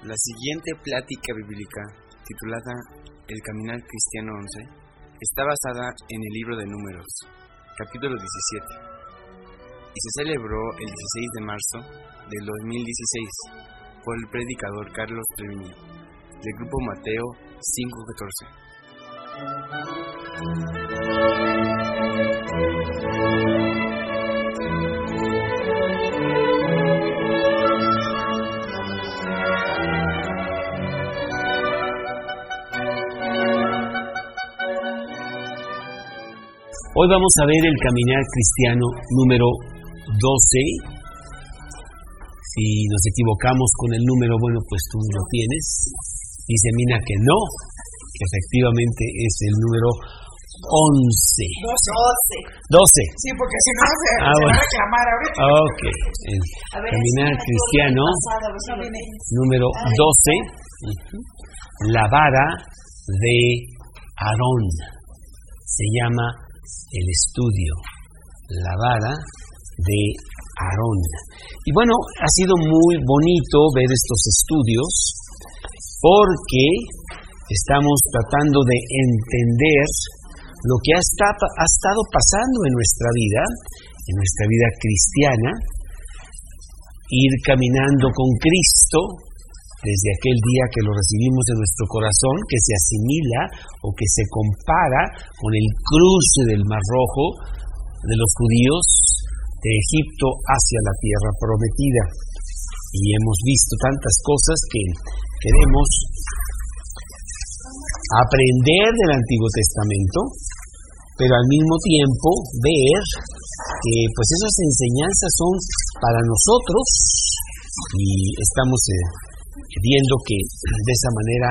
La siguiente plática bíblica, titulada El Caminar Cristiano 11, está basada en el libro de Números, capítulo 17, y se celebró el 16 de marzo del 2016 por el predicador Carlos Treviño, del grupo Mateo 5:14. Hoy vamos a ver el Caminar Cristiano número 12. Si nos equivocamos con el número, bueno, pues tú lo tienes. Dice Mina que no, que efectivamente es el número 11. 12. Sí, porque si no se va a reclamar ahorita. Ok. El Caminar Cristiano número 12. La vara de Aarón. Se llama el estudio, la vara de Aarón. Y bueno, ha sido muy bonito ver estos estudios porque estamos tratando de entender lo que ha estado pasando en nuestra vida cristiana, ir caminando con Cristo desde aquel día que lo recibimos en nuestro corazón, que se asimila o que se compara con el cruce del Mar Rojo de los judíos de Egipto hacia la tierra prometida. Y hemos visto tantas cosas que queremos aprender del Antiguo Testamento, pero al mismo tiempo ver que pues esas enseñanzas son para nosotros y estamos viendo que de esa manera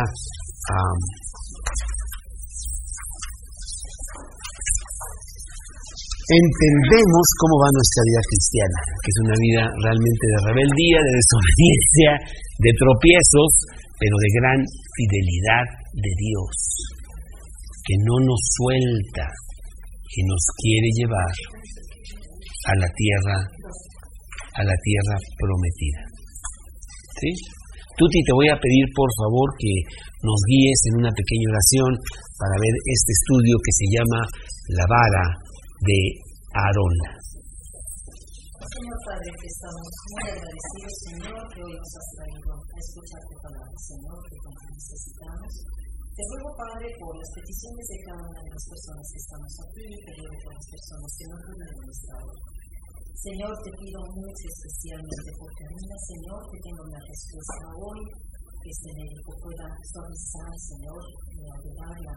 entendemos cómo va nuestra vida cristiana, que es una vida realmente de rebeldía, de desobediencia, de tropiezos, pero de gran fidelidad de Dios, que no nos suelta, que nos quiere llevar a la tierra prometida. ¿Sí? Tuti, te voy a pedir por favor que nos guíes en una pequeña oración para ver este estudio que se llama La vara de Aarón. Señor Padre, que estamos muy agradecidos, Señor, que hoy nos has traído a escuchar tu palabra, Señor, que tanto necesitamos. Te ruego, Padre, por las peticiones de cada una de las personas que estamos aquí, te ruego por las personas que no pueden estar. Señor, te pido muy especialmente por Karina, Señor, que tenga una respuesta hoy, que este médico pueda suavizar, Señor, y ayudarla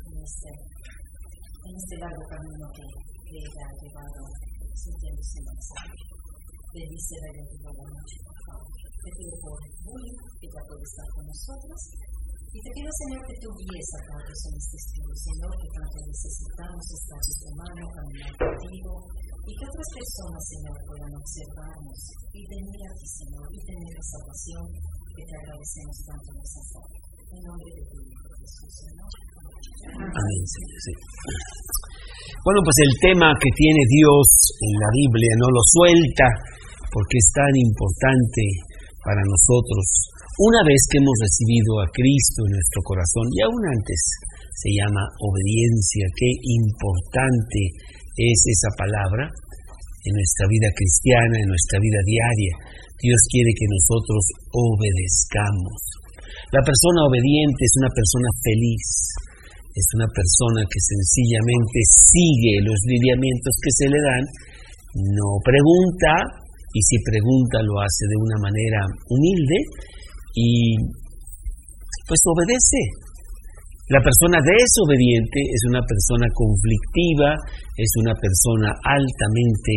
en este largo camino que ella ha llevado sintiéndose mensaje. Bendice la identidad de la noche, por favor. Te pido por Bully, que ya puede estar con nosotros. Y te pido, Señor, que tú guíes a todos en este estudio, Señor, que tanto necesitamos estar en tu mano, caminar contigo, y que otras personas, Señor, puedan observarnos y venir a ti, Señor, y tener la salvación que te agradecemos tanto necesario. En nombre de tu Hijo Jesús, Señor. Amén, Señor. Sí. Bueno, pues el tema que tiene Dios en la Biblia no lo suelta porque es tan importante para nosotros. Una vez que hemos recibido a Cristo en nuestro corazón, y aún antes, se llama obediencia. Qué importante es esa palabra en nuestra vida cristiana, en nuestra vida diaria. Dios quiere que nosotros obedezcamos. La persona obediente es una persona feliz, es una persona que sencillamente sigue los lineamientos que se le dan, no pregunta, y si pregunta lo hace de una manera humilde, y pues obedece. La persona desobediente es una persona conflictiva, es una persona altamente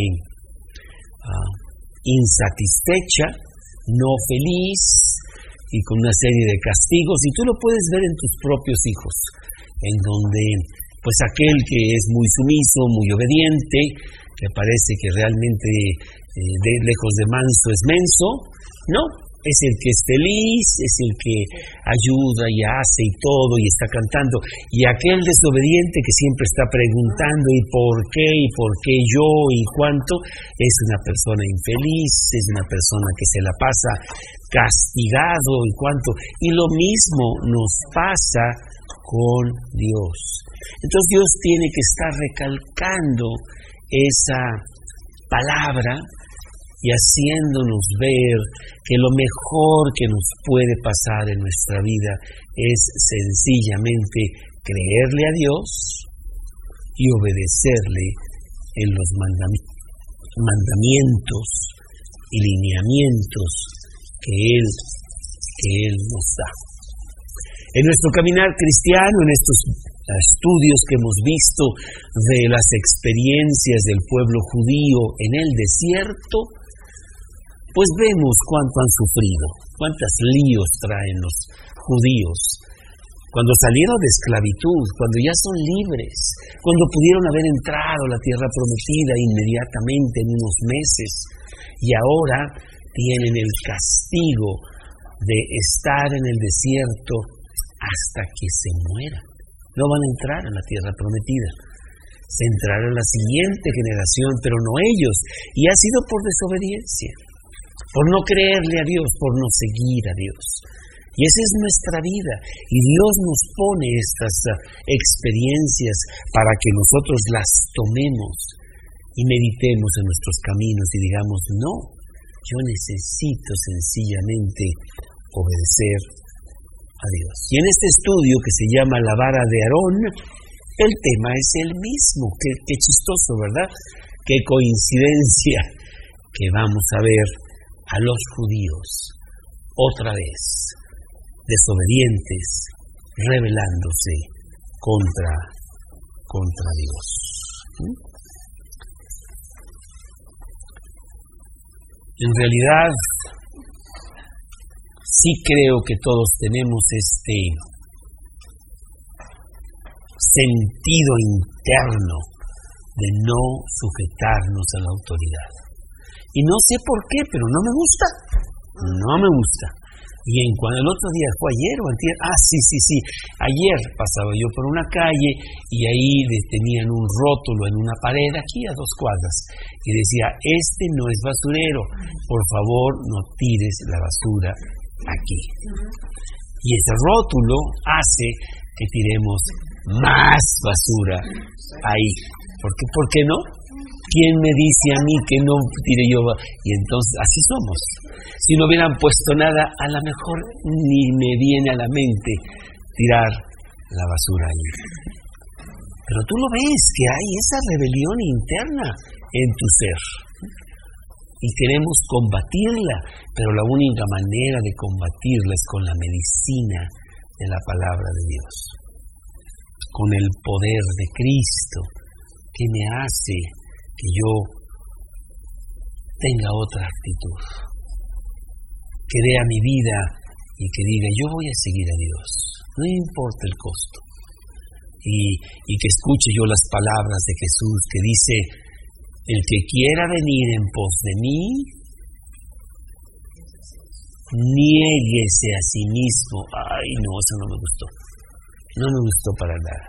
insatisfecha, no feliz y con una serie de castigos, y tú lo puedes ver en tus propios hijos, en donde pues aquel que es muy sumiso, muy obediente, que parece que realmente lejos de manso es menso, no, es el que es feliz, es el que ayuda y hace y todo y está cantando, y aquel desobediente que siempre está preguntando y por qué yo y cuánto, es una persona infeliz, es una persona que se la pasa castigado y lo mismo nos pasa con Dios. Entonces Dios tiene que estar recalcando esa palabra y haciéndonos ver que lo mejor que nos puede pasar en nuestra vida es sencillamente creerle a Dios y obedecerle en los mandamientos y lineamientos que Él nos da. En nuestro caminar cristiano, en estos estudios que hemos visto de las experiencias del pueblo judío en el desierto, pues vemos cuánto han sufrido, cuántos líos traen los judíos. Cuando salieron de esclavitud, cuando ya son libres, cuando pudieron haber entrado a la tierra prometida inmediatamente en unos meses, y ahora tienen el castigo de estar en el desierto hasta que se mueran. No van a entrar a la tierra prometida. Se entrará la siguiente generación, pero no ellos. Y ha sido por desobediencia, por no creerle a Dios, por no seguir a Dios. Y esa es nuestra vida. Y Dios nos pone estas experiencias para que nosotros las tomemos y meditemos en nuestros caminos y digamos, no, yo necesito sencillamente obedecer a Dios. Y en este estudio que se llama La vara de Aarón, el tema es el mismo. Qué chistoso, ¿verdad? Qué coincidencia que vamos a ver a los judíos otra vez desobedientes, rebelándose contra Dios. En realidad, sí creo que todos tenemos este sentido interno de no sujetarnos a la autoridad. Y no sé por qué, pero no me gusta. No me gusta. Y cuando el otro día, fue ayer o antier, sí, ayer pasaba yo por una calle y ahí tenían un rótulo en una pared aquí a 2 cuadras y decía, este no es basurero, por favor no tires la basura aquí. Y ese rótulo hace que tiremos más basura ahí. ¿Por qué no? ¿Quién me dice a mí que no tire yo? Y entonces, así somos. Si no hubieran puesto nada, a lo mejor ni me viene a la mente tirar la basura ahí. Pero tú lo ves, que hay esa rebelión interna en tu ser. Y queremos combatirla, pero la única manera de combatirla es con la medicina de la palabra de Dios. Con el poder de Cristo, que me hace que yo tenga otra actitud, que vea mi vida y que diga, yo voy a seguir a Dios, no importa el costo, y que escuche yo las palabras de Jesús que dice, el que quiera venir en pos de mí, niéguese a sí mismo. Ay, no, eso no me gustó para nada.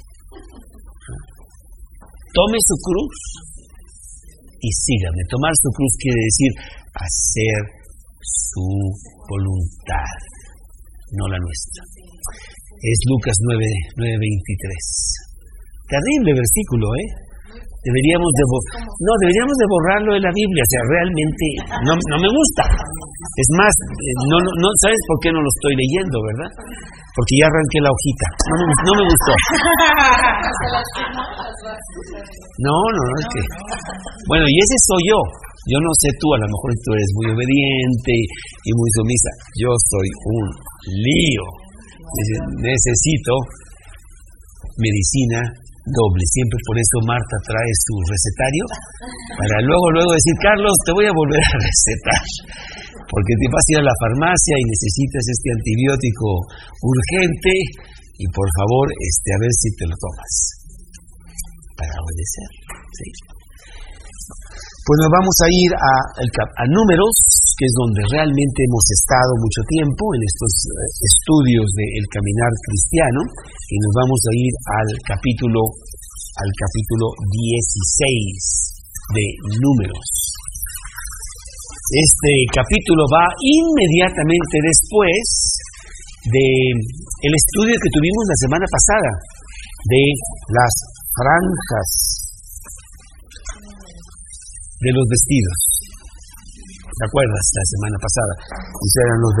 Tome su cruz y sígame. Tomar su cruz quiere decir hacer su voluntad, no la nuestra. Es Lucas 9:23. Terrible versículo, Deberíamos de borrarlo de la Biblia. O sea, realmente no me gusta. Es más, no ¿sabes por qué no lo estoy leyendo, verdad? Porque ya arranqué la hojita. No me gustó. No, es que... Bueno, y ese soy yo. Yo no sé tú, a lo mejor tú eres muy obediente y muy sumisa. Yo soy un lío. Necesito medicina doble. Siempre por eso Marta trae su recetario para luego decir, Carlos, te voy a volver a recetar porque te vas a ir a la farmacia y necesitas este antibiótico urgente y por favor a ver si te lo tomas para obedecer, ¿sí? Pues nos vamos a ir a Números, que es donde realmente hemos estado mucho tiempo en estos estudios del caminar cristiano, y nos vamos a ir al capítulo 16 de Números. Este capítulo va inmediatamente después del estudio que tuvimos la semana pasada de las franjas de los vestidos. ¿Te acuerdas? La semana pasada. Esos eran los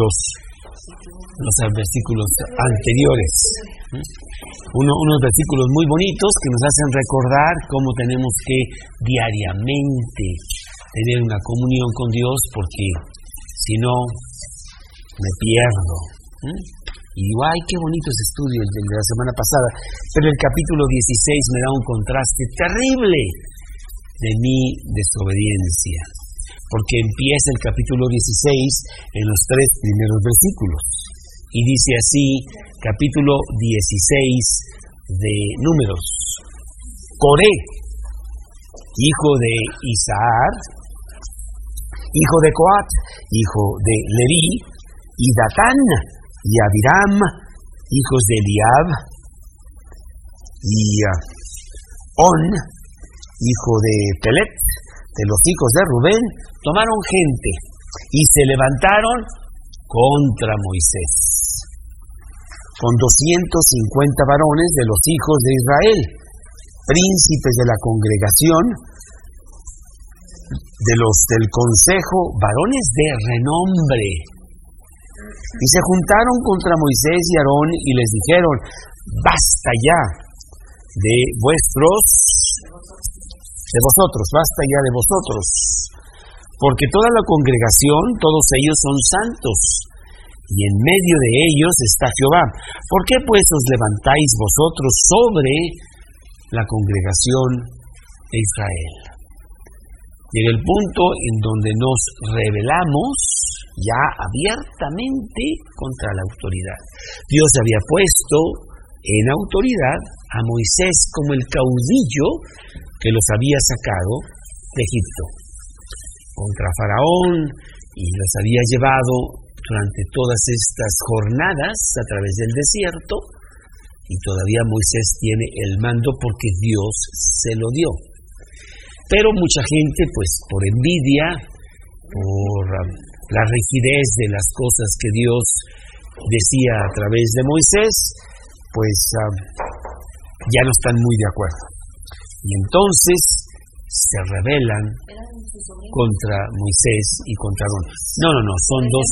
versículos anteriores. Unos versículos muy bonitos que nos hacen recordar cómo tenemos que diariamente tener una comunión con Dios, porque si no, me pierdo. Y digo, ay, qué bonito ese estudio el de la semana pasada. Pero el capítulo 16 me da un contraste terrible de mi desobediencia, porque empieza el capítulo 16 en los 3 primeros versículos. Y dice así, capítulo 16 de Números. Coré, hijo de Isahar, hijo de Coat, hijo de Leví, y Datán y Abiram, hijos de Eliab, y On, hijo de Pelet, de los hijos de Rubén, tomaron gente y se levantaron contra Moisés, con 250 varones de los hijos de Israel, príncipes de la congregación, del consejo, varones de renombre. Y se juntaron contra Moisés y Aarón y les dijeron: basta ya de vosotros, basta ya de vosotros, porque toda la congregación, todos ellos son santos, y en medio de ellos está Jehová. ¿Por qué pues os levantáis vosotros sobre la congregación de Israel? Llega el punto en donde nos rebelamos ya abiertamente contra la autoridad. Dios había puesto en autoridad a Moisés como el caudillo que los había sacado de Egipto contra Faraón, y los había llevado durante todas estas jornadas a través del desierto, y todavía Moisés tiene el mando porque Dios se lo dio. Pero mucha gente, pues por envidia, por la rigidez de las cosas que Dios decía a través de Moisés, pues ya no están muy de acuerdo. Y entonces se rebelan contra Moisés y contra Aarón. No, son dos.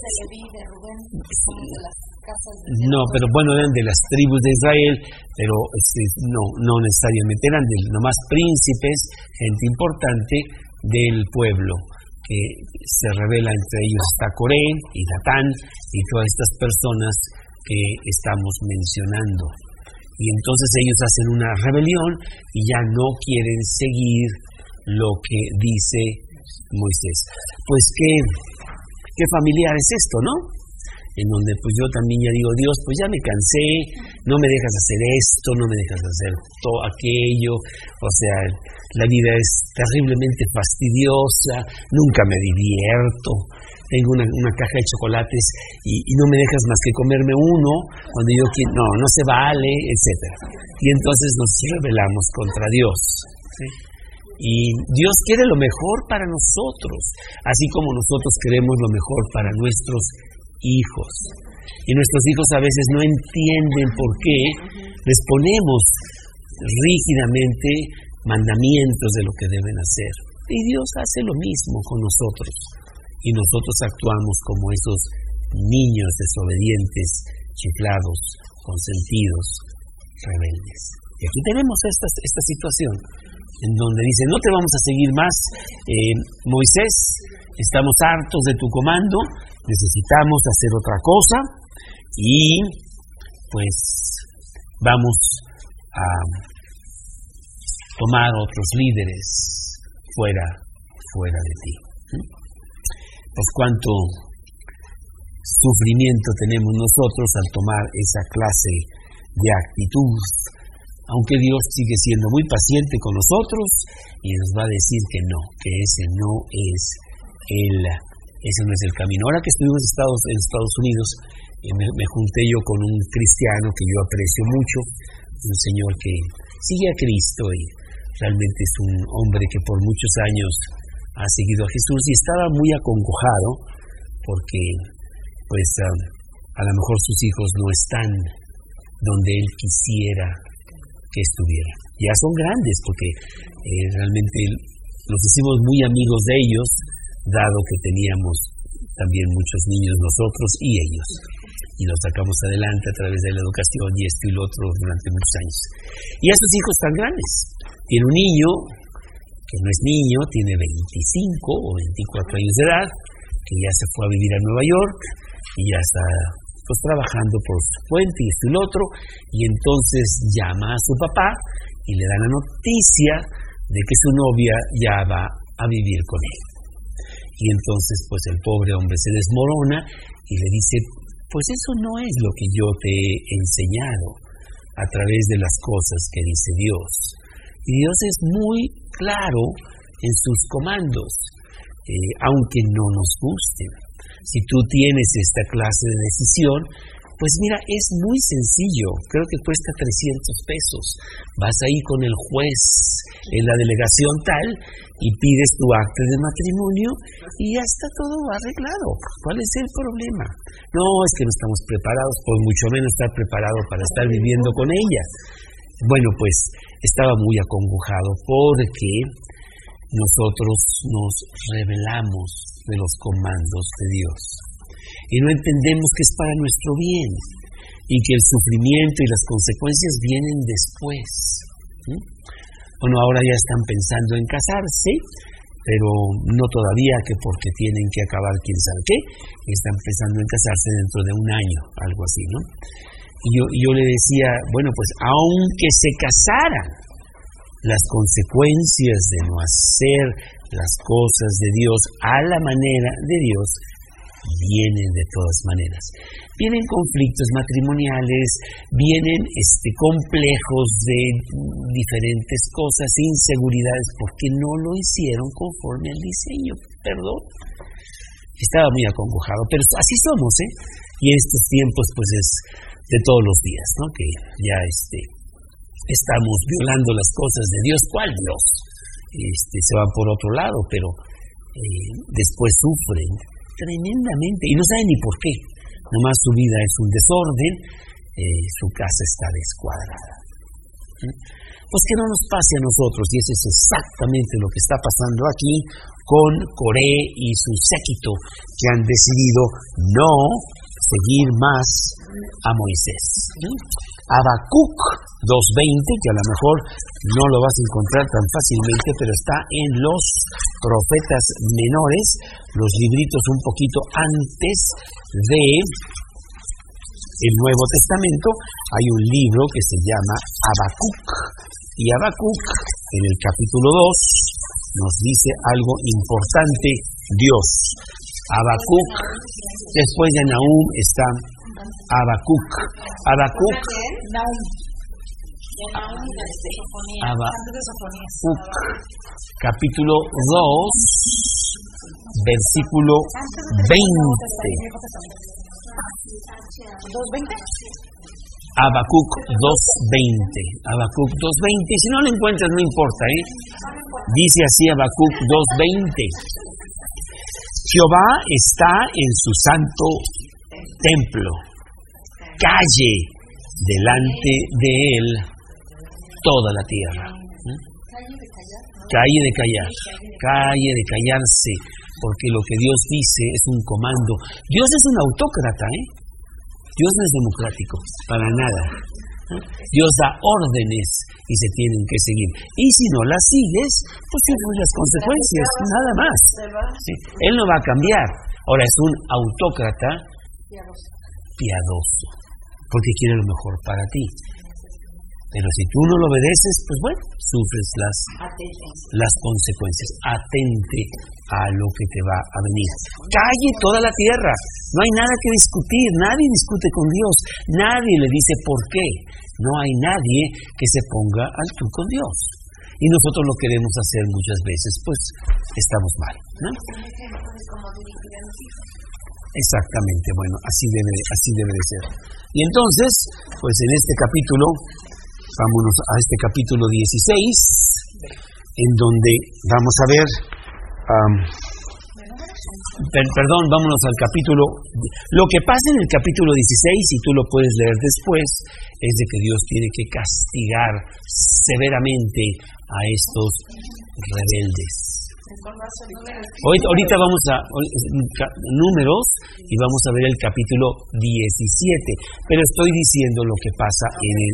No, pero bueno, eran de las tribus de Israel, pero no necesariamente, eran nomás príncipes, gente importante del pueblo, que se revela. Entre ellos está Coré y Datán y todas estas personas que estamos mencionando. Y entonces ellos hacen una rebelión y ya no quieren seguir lo que dice Moisés. Pues qué familiar es esto, ¿no? En donde pues yo también ya digo: Dios, pues ya me cansé, no me dejas hacer esto, no me dejas hacer todo aquello, o sea, la vida es terriblemente fastidiosa, nunca me divierto, tengo una caja de chocolates y no me dejas más que comerme uno cuando yo quiero, no se vale, etcétera. Y entonces nos rebelamos contra Dios, ¿sí? Y Dios quiere lo mejor para nosotros, así como nosotros queremos lo mejor para nuestros hijos. Y nuestros hijos a veces no entienden por qué les ponemos rígidamente mandamientos de lo que deben hacer. Y Dios hace lo mismo con nosotros. Y nosotros actuamos como esos niños desobedientes, chiflados, consentidos, rebeldes. Y aquí tenemos esta situación en donde dice: no te vamos a seguir más, Moisés, estamos hartos de tu comando, necesitamos hacer otra cosa, y pues vamos a tomar otros líderes fuera de ti. Pues cuánto sufrimiento tenemos nosotros al tomar esa clase de actitud, aunque Dios sigue siendo muy paciente con nosotros y nos va a decir que no, que ese no es el camino. Ahora que estuvimos en Estados Unidos, me junté yo con un cristiano que yo aprecio mucho, un señor que sigue a Cristo y realmente es un hombre que por muchos años ha seguido a Jesús y estaba muy acongojado porque pues a lo mejor sus hijos no están donde él quisiera que estuvieran. Ya son grandes porque realmente nos hicimos muy amigos de ellos, dado que teníamos también muchos niños nosotros y ellos. Y nos sacamos adelante a través de la educación y esto y lo otro durante muchos años. Y a sus hijos tan grandes. Tiene un niño, que no es niño, tiene 25 o 24 años de edad, que ya se fue a vivir a Nueva York y ya está pues trabajando por su cuenta y esto y lo otro, y entonces llama a su papá y le da la noticia de que su novia ya va a vivir con él. Y entonces pues el pobre hombre se desmorona y le dice, pues eso no es lo que yo te he enseñado a través de las cosas que dice Dios. Y Dios es muy claro en sus comandos, aunque no nos gusten. Si tú tienes esta clase de decisión, pues mira, es muy sencillo, creo que cuesta 300 pesos. Vas ahí con el juez en la delegación tal y pides tu acta de matrimonio y ya está todo arreglado. ¿Cuál es el problema? No, es que no estamos preparados, por mucho menos estar preparado para estar viviendo con ella. Bueno, pues estaba muy acongojado porque nosotros nos rebelamos de los comandos de Dios y no entendemos que es para nuestro bien y que el sufrimiento y las consecuencias vienen después. Bueno, ahora ya están pensando en casarse, pero no todavía, que porque tienen que acabar quién sabe qué, están pensando en casarse dentro de un año, algo así, ¿no? Y yo le decía, bueno, pues aunque se casaran, las consecuencias de no hacer las cosas de Dios a la manera de Dios vienen de todas maneras. Vienen conflictos matrimoniales, vienen complejos de diferentes cosas, inseguridades, porque no lo hicieron conforme al diseño. Perdón. Estaba muy acongojado, pero así somos, ¿eh? Y en estos tiempos, pues es de todos los días, ¿no? Que ya estamos violando las cosas de Dios. ¿Cuál Dios? Se van por otro lado, pero después sufren tremendamente y no saben ni por qué. Nomás su vida es un desorden, su casa está descuadrada. Pues que no nos pase a nosotros, y eso es exactamente lo que está pasando aquí con Coré y su séquito, que han decidido no seguir más a Moisés. Habacuc 2:20, que a lo mejor no lo vas a encontrar tan fácilmente, pero está en los profetas menores, los libritos un poquito antes de el Nuevo Testamento. Hay un libro que se llama Habacuc, y Habacuc en el capítulo 2 nos dice algo importante. Dios, Habacuc, después de Nahum está Habacuc. Habacuc, Habacuc, capítulo 2, versículo 20. Habacuc 2:20. Habacuc 2:20. Si no lo encuentras, no importa, ¿eh? Dice así Habacuc 2:20. Jehová está en su santo templo. Calle delante de él toda la tierra. Calle de callar. Calle de callarse. Porque lo que Dios dice es un comando. Dios es un autócrata, ¿eh? Dios no es democrático, para nada. Dios da órdenes y se tienen que seguir. Y si no las sigues, pues sufres las consecuencias, nada más. ¿Sí? Él no va a cambiar. Ahora es un autócrata piadoso, porque quiere lo mejor para ti. Pero si tú no lo obedeces, pues bueno, sufres las consecuencias. Atente a lo que te va a venir. Calle toda la tierra. No hay nada que discutir. Nadie discute con Dios. Nadie le dice por qué. No hay nadie que se ponga al tú con Dios. Y nosotros lo queremos hacer muchas veces, pues estamos mal, ¿no? Exactamente, bueno, así debe de ser. Y entonces, pues en este capítulo, vámonos a este capítulo 16, en donde vamos a ver Perdón, vámonos al capítulo. Lo que pasa en el capítulo 16, y tú lo puedes leer después, es de que Dios tiene que castigar severamente a estos rebeldes. Ahorita vamos a Números y vamos a ver el capítulo 17, pero estoy diciendo lo que pasa en el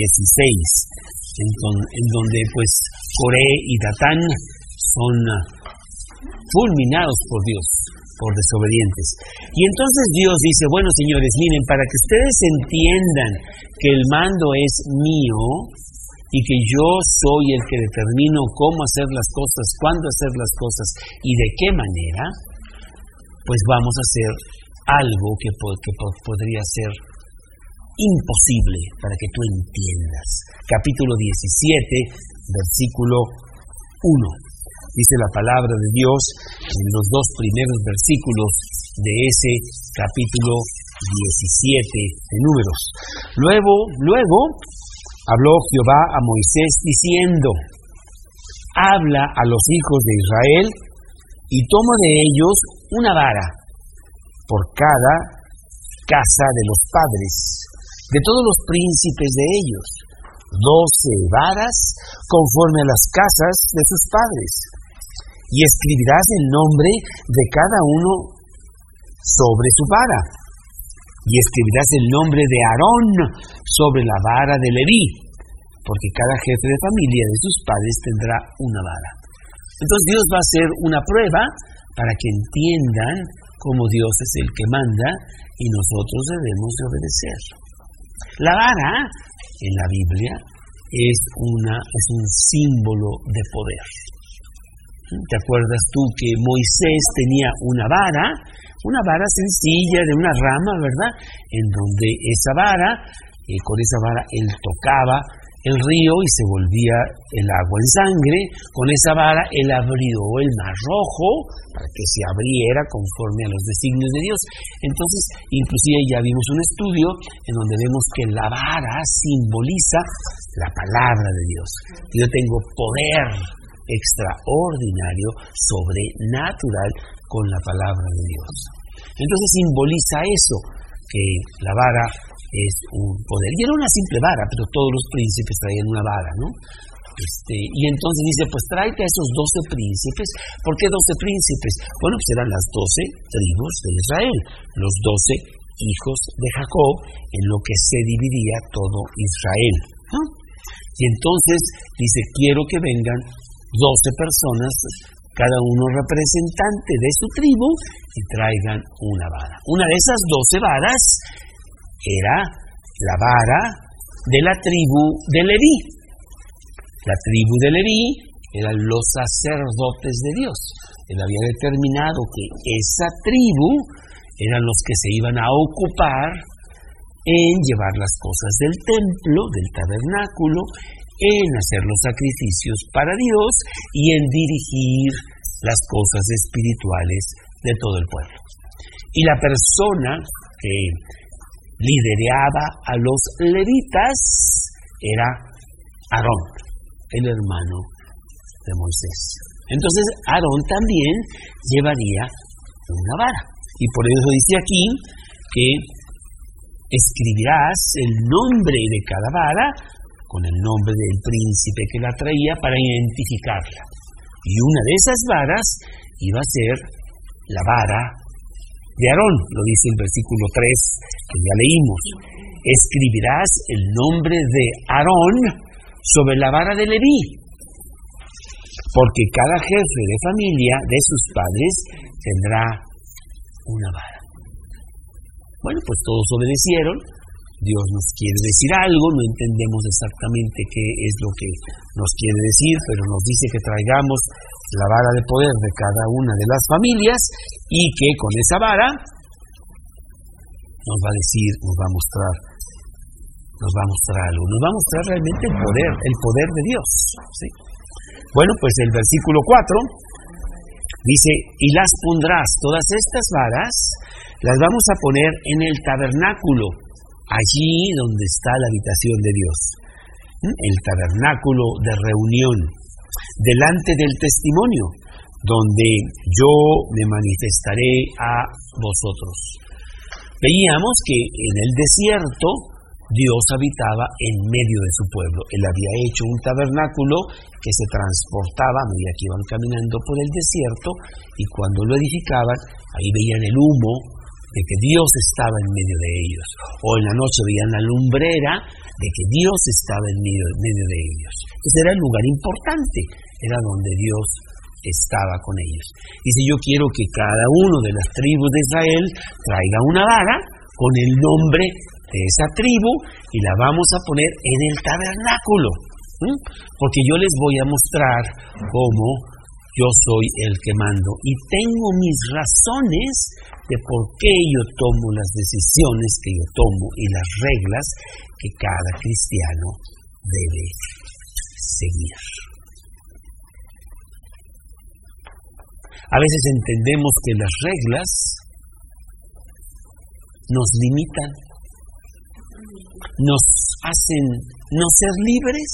16, en donde pues Coré y Datán son fulminados por Dios, por desobedientes. Y entonces Dios dice, bueno, señores, miren, para que ustedes entiendan que el mando es mío y que yo soy el que determino cómo hacer las cosas, cuándo hacer las cosas y de qué manera, pues vamos a hacer algo que podría ser imposible para que tú entiendas. Capítulo 17, versículo 1. Dice la palabra de Dios en los dos primeros versículos de ese capítulo 17 de Números. Luego habló Jehová a Moisés diciendo: habla a los hijos de Israel y toma de ellos una vara por cada casa de los padres, de todos los príncipes de ellos, 12 varas conforme a las casas de sus padres. Y escribirás el nombre de cada uno sobre su vara. Y escribirás el nombre de Aarón sobre la vara de Leví, porque cada jefe de familia de sus padres tendrá una vara. Entonces Dios va a hacer una prueba para que entiendan cómo Dios es el que manda y nosotros debemos de obedecer. La vara en la Biblia es un símbolo de poder. ¿Te acuerdas tú que Moisés tenía una vara sencilla de una rama, ¿verdad? En donde esa vara, con esa vara él tocaba el río y se volvía el agua en sangre. Con esa vara él abrió el mar rojo para que se abriera conforme a los designios de Dios. Entonces, inclusive ya vimos un estudio en donde vemos que la vara simboliza la palabra de Dios. Yo tengo poder extraordinario, sobrenatural con la palabra de Dios. Entonces simboliza eso, que la vara es un poder. Y era una simple vara, pero todos los príncipes traían una vara, ¿no? Y entonces dice, pues tráete a esos 12 príncipes. ¿Por qué 12 príncipes? Bueno, pues eran las 12 tribus de Israel, los 12 hijos de Jacob, en lo que se dividía todo Israel, ¿no? Y entonces dice, quiero que vengan 12 personas, cada uno representante de su tribu, y traigan una vara. Una de esas 12 varas era la vara de la tribu de Leví. La tribu de Leví eran los sacerdotes de Dios. Él había determinado que esa tribu eran los que se iban a ocupar en llevar las cosas del templo, del tabernáculo, en hacer los sacrificios para Dios y en dirigir las cosas espirituales de todo el pueblo. Y la persona que lideraba a los levitas era Aarón, el hermano de Moisés. Entonces Aarón también llevaría una vara. Y por eso dice aquí que escribirás el nombre de cada vara con el nombre del príncipe que la traía para identificarla. Y una de esas varas iba a ser la vara de Aarón, lo dice el versículo 3 que ya leímos. Escribirás el nombre de Aarón sobre la vara de Leví, porque cada jefe de familia de sus padres tendrá una vara. Bueno, pues todos obedecieron. Dios nos quiere decir algo, no entendemos exactamente qué es lo que nos quiere decir, pero nos dice que traigamos la vara de poder de cada una de las familias y que con esa vara nos va a decir, nos va a mostrar algo, nos va a mostrar realmente el poder de Dios, ¿sí? Bueno, pues el versículo 4 dice, y las pondrás, todas estas varas, las vamos a poner en el tabernáculo, allí donde está la habitación de Dios, el tabernáculo de reunión, delante del testimonio, donde yo me manifestaré a vosotros. Veíamos que en el desierto Dios habitaba en medio de su pueblo. Él había hecho un tabernáculo que se transportaba a medida que iban caminando por el desierto, y cuando lo edificaban, ahí veían el humo de que Dios estaba en medio de ellos. O en la noche veían la lumbrera de que Dios estaba en medio de ellos. Entonces era el lugar importante, era donde Dios estaba con ellos. Dice: yo quiero que cada uno de las tribus de Israel traiga una vara con el nombre de esa tribu y la vamos a poner en el tabernáculo, porque yo les voy a mostrar cómo yo soy el que mando y tengo mis razones de por qué yo tomo las decisiones que yo tomo y las reglas que cada cristiano debe seguir. A veces entendemos que las reglas nos limitan, nos hacen no ser libres,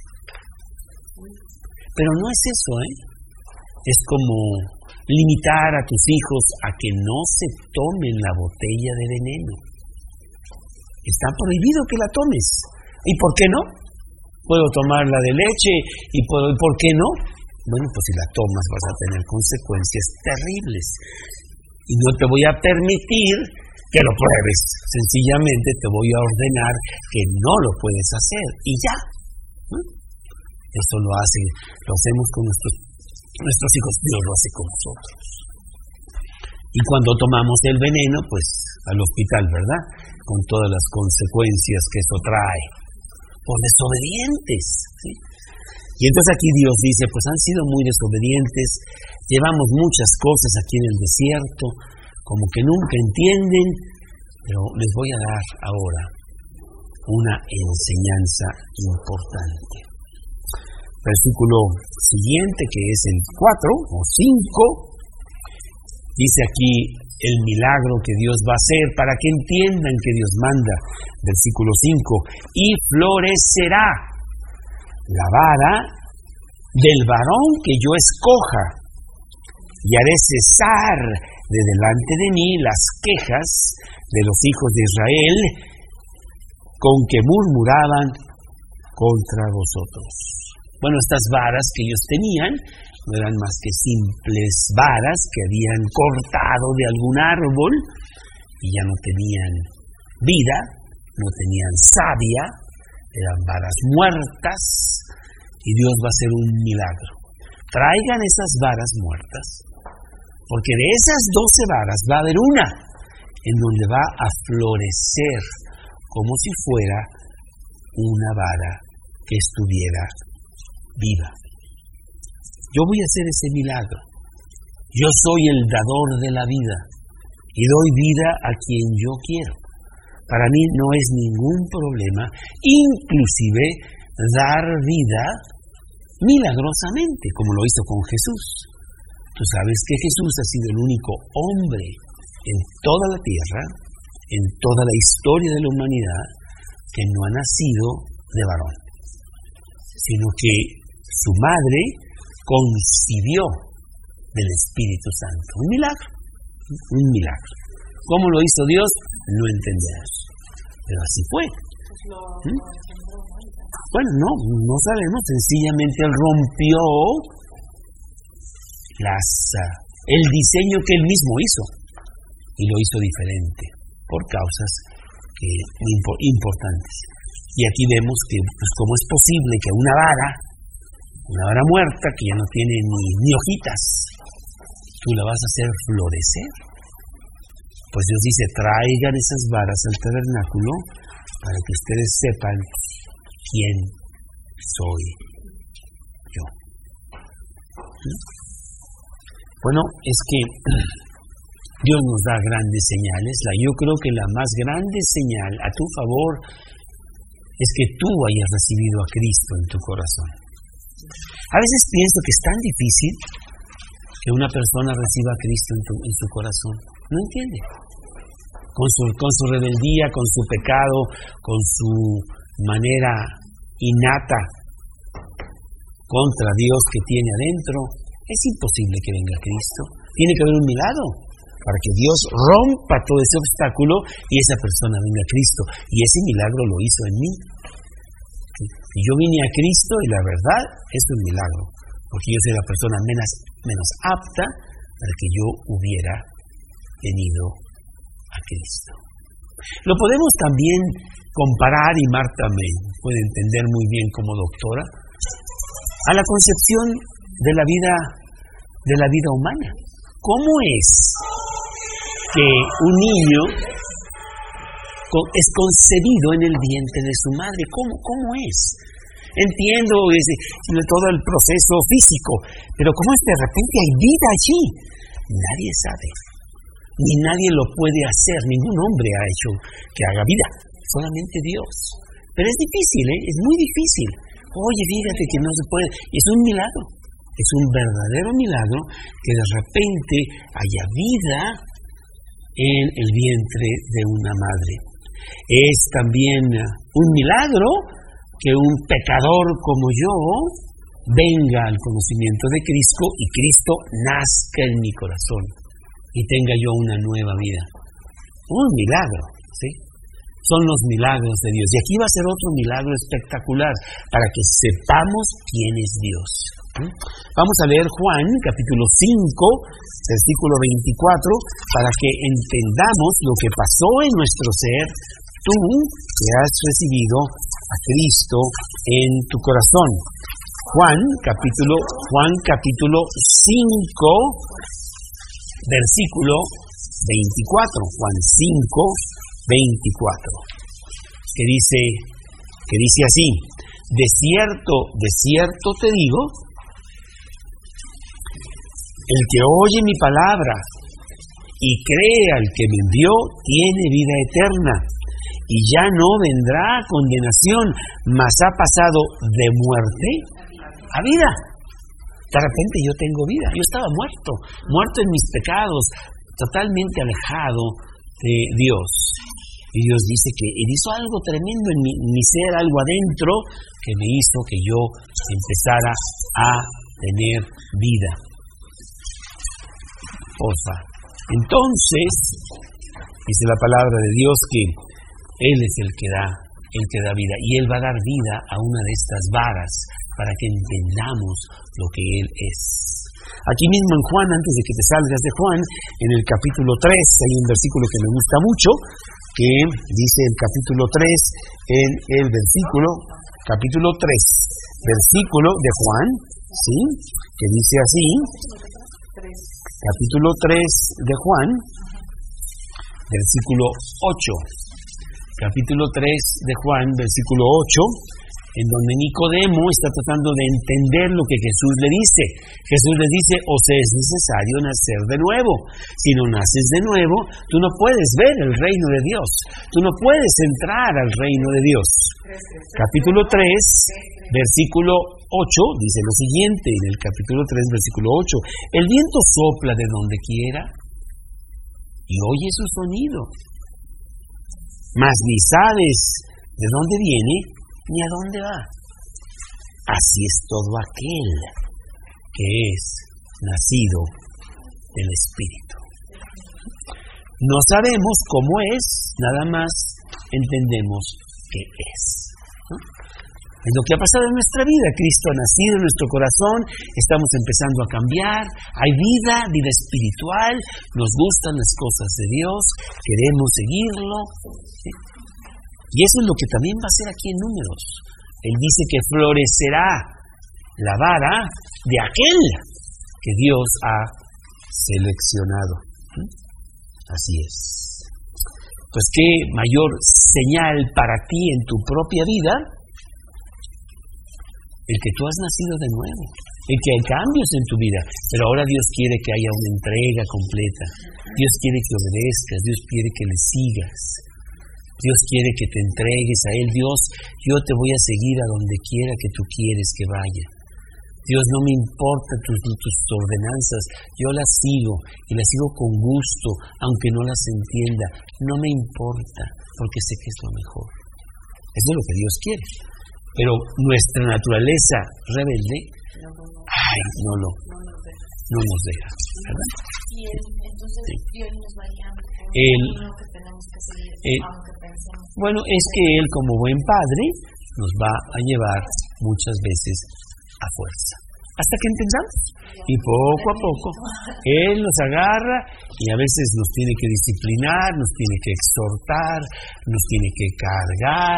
pero no es eso, Es como limitar a tus hijos a que no se tomen la botella de veneno. Está prohibido que la tomes. ¿Y por qué no? Puedo tomar la de leche y ¿por qué no? Bueno, pues si la tomas vas a tener consecuencias terribles. Y no te voy a permitir que lo pruebes. Sencillamente te voy a ordenar que no lo puedes hacer. Y ya. Eso lo hacemos con nuestros hijos. Dios lo hace con nosotros. Y cuando tomamos el veneno, pues al hospital, ¿verdad? Con todas las consecuencias que eso trae. Por desobedientes, ¿sí? Y entonces aquí Dios dice: pues han sido muy desobedientes, llevamos muchas cosas aquí en el desierto, como que nunca entienden, pero les voy a dar ahora una enseñanza importante. Versículo siguiente, que es el 4 o 5, dice aquí el milagro que Dios va a hacer para que entiendan que Dios manda. Versículo 5: y florecerá la vara del varón que yo escoja, y haré cesar de delante de mí las quejas de los hijos de Israel con que murmuraban contra vosotros. Bueno, estas varas que ellos tenían no eran más que simples varas que habían cortado de algún árbol y ya no tenían vida, no tenían savia, eran varas muertas, y Dios va a hacer un milagro. Traigan esas varas muertas, porque de esas 12 varas va a haber una en donde va a florecer como si fuera una vara que estuviera viva. Yo voy a hacer ese milagro. Yo soy el dador de la vida y doy vida a quien yo quiero. Para mí no es ningún problema, inclusive dar vida milagrosamente, como lo hizo con Jesús. Tú sabes que Jesús ha sido el único hombre en toda la tierra, en toda la historia de la humanidad, que no ha nacido de varón, sino que su madre concibió del Espíritu Santo. Un milagro, un milagro. ¿Cómo lo hizo Dios? No entendemos, pero así fue. Bueno, no sabemos, sencillamente Él rompió el diseño que Él mismo hizo y lo hizo diferente por causas importantes. Y aquí vemos que pues, cómo es posible que una vara muerta que ya no tiene ni hojitas, tú la vas a hacer florecer. Pues Dios dice: traigan esas varas al tabernáculo para que ustedes sepan quién soy yo. Bueno, es que Dios nos da grandes señales. Yo creo que la más grande señal a tu favor es que tú hayas recibido a Cristo en tu corazón. A veces pienso que es tan difícil que una persona reciba a Cristo en su corazón. No entiende. Con su rebeldía, con su pecado, con su manera innata contra Dios que tiene adentro, Es imposible que venga Cristo. Tiene que haber un milagro para que Dios rompa todo ese obstáculo y esa persona venga a Cristo. Y ese milagro lo hizo en mí. Y yo vine a Cristo y la verdad es un milagro, porque yo soy la persona menos apta para que yo hubiera venido a Cristo. Lo podemos también comparar, y Marta me puede entender muy bien como doctora, a la concepción de la vida humana. ¿Cómo es que un niño es concebido en el vientre de su madre? ¿Cómo es? Entiendo todo el proceso físico, pero ¿cómo es que de repente hay vida allí? Nadie sabe, ni nadie lo puede hacer, ningún hombre ha hecho que haga vida, solamente Dios. Pero es difícil, es muy difícil. Oye, fíjate que no se puede, es un milagro, es un verdadero milagro que de repente haya vida en el vientre de una madre. Es también un milagro que un pecador como yo venga al conocimiento de Cristo y Cristo nazca en mi corazón y tenga yo una nueva vida. Un milagro, ¿sí? Son los milagros de Dios. Y aquí va a ser otro milagro espectacular para que sepamos quién es Dios. Vamos a leer Juan, capítulo 5, versículo 24, para que entendamos lo que pasó en nuestro ser, tú que has recibido a Cristo en tu corazón. Juan capítulo 5, versículo 24. Juan 5, 24. Que dice así: de cierto te digo, el que oye mi palabra y cree al que me envió tiene vida eterna y ya no vendrá a condenación, mas ha pasado de muerte a vida. De repente yo tengo vida. Yo estaba muerto en mis pecados, totalmente alejado de Dios. Y Dios dice que Él hizo algo tremendo en mi ser, algo adentro, que me hizo que yo empezara a tener vida. Porfa. Entonces, dice la palabra de Dios que Él es el que da vida, y Él va a dar vida a una de estas varas para que entendamos lo que Él es. Aquí mismo en Juan, antes de que te salgas de Juan, en el capítulo 3, hay un versículo que me gusta mucho, que dice el capítulo 3, en el capítulo 3, versículo de Juan, ¿sí? Que dice así, capítulo 3 de Juan, versículo 8. Capítulo 3 de Juan, versículo 8, en donde Nicodemo está tratando de entender lo que Jesús le dice. Jesús le dice: os es necesario nacer de nuevo. Si no naces de nuevo, tú no puedes ver el reino de Dios. Tú no puedes entrar al reino de Dios. Capítulo 3, versículo 8, dice lo siguiente, en el capítulo 3, versículo 8. El viento sopla de donde quiera y oye su sonido, mas ni sabes de dónde viene ni a dónde va. Así es todo aquel que es nacido del Espíritu. No sabemos cómo es, nada más entendemos que es. ¿No? Es lo que ha pasado en nuestra vida. Cristo ha nacido en nuestro corazón, estamos empezando a cambiar, hay vida espiritual, nos gustan las cosas de Dios, queremos seguirlo, ¿sí? Y eso es lo que también va a ser aquí en Números. Él dice que florecerá la vara de aquel que Dios ha seleccionado. Así es. Pues qué mayor señal para ti en tu propia vida, el que tú has nacido de nuevo, el que hay cambios en tu vida, pero ahora Dios quiere que haya una entrega completa. Dios quiere que obedezcas, Dios quiere que le sigas. Dios quiere que te entregues a Él. Dios, yo te voy a seguir a donde quiera que tú quieres que vaya. Dios, no me importa tus ordenanzas, yo las sigo y las sigo con gusto, aunque no las entienda. No me importa, porque sé que es lo mejor. Eso es lo que Dios quiere. Pero nuestra naturaleza rebelde, no nos deja, ¿verdad? Y entonces Sí. Dios nos va guiando por Él, un camino que tenemos que seguir, aunque pensemos. bueno, es que Él como buen padre nos va a llevar muchas veces a fuerza, hasta que entendamos. Y poco a poco Él nos agarra y a veces nos tiene que disciplinar, nos tiene que exhortar, nos tiene que cargar.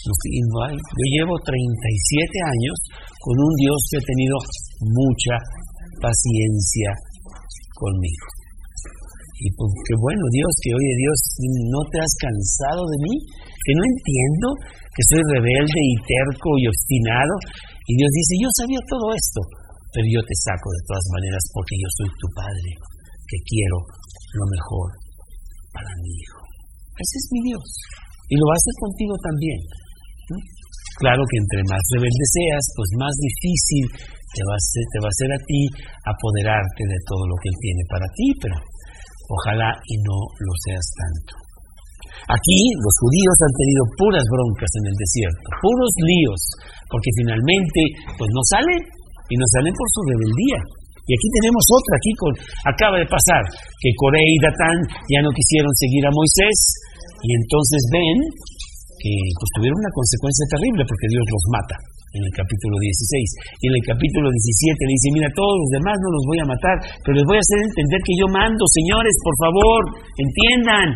Yo llevo 37 años con un Dios que ha tenido mucha paciencia conmigo. Y pues qué bueno, Dios, que oye, Dios, ¿no te has cansado de mí? Que no entiendo, que soy rebelde y terco y obstinado. Y Dios dice, yo sabía todo esto, pero yo te saco de todas maneras porque yo soy tu Padre, que quiero lo mejor para mi hijo. Ese es mi Dios. Y lo va a hacer contigo también. Claro que entre más rebelde seas, pues más difícil te va a ser a ti apoderarte de todo lo que Él tiene para ti, pero ojalá y no lo seas tanto. Aquí los judíos han tenido puras broncas en el desierto, puros líos, porque finalmente pues no salen, y no salen por su rebeldía. Y aquí tenemos otra, acaba de pasar, que Coré y Datán ya no quisieron seguir a Moisés, y entonces ven que pues tuvieron una consecuencia terrible, porque Dios los mata en el capítulo 16, y en el capítulo 17 le dice, mira, todos los demás no los voy a matar, pero les voy a hacer entender que yo mando, señores, por favor, entiendan.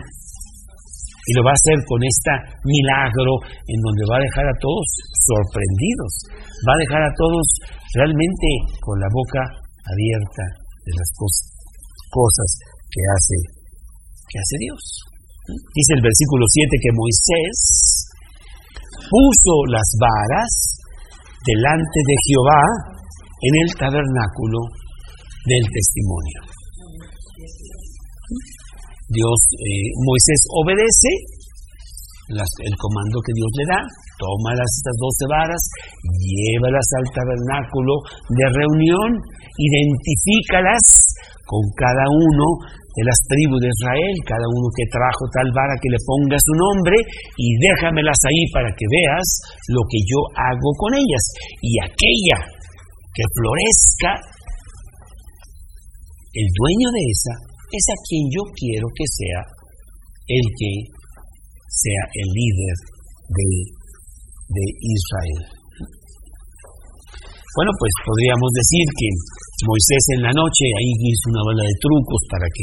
Y lo va a hacer con este milagro en donde va a dejar a todos sorprendidos, va a dejar a todos realmente con la boca abierta de las cosas que hace Dios. Dice el versículo 7 que Moisés puso las varas delante de Jehová en el tabernáculo del testimonio. Moisés obedece el comando que Dios le da, toma estas 12 varas, llévalas al tabernáculo de reunión, identifícalas con cada uno de las tribus de Israel, cada uno que trajo tal vara que le ponga su nombre, y déjamelas ahí para que veas lo que yo hago con ellas. Y aquella que florezca, el dueño de esa, es a quien yo quiero que sea el que sea el líder de Israel. Bueno, pues podríamos decir que Moisés en la noche ahí hizo una bola de trucos para que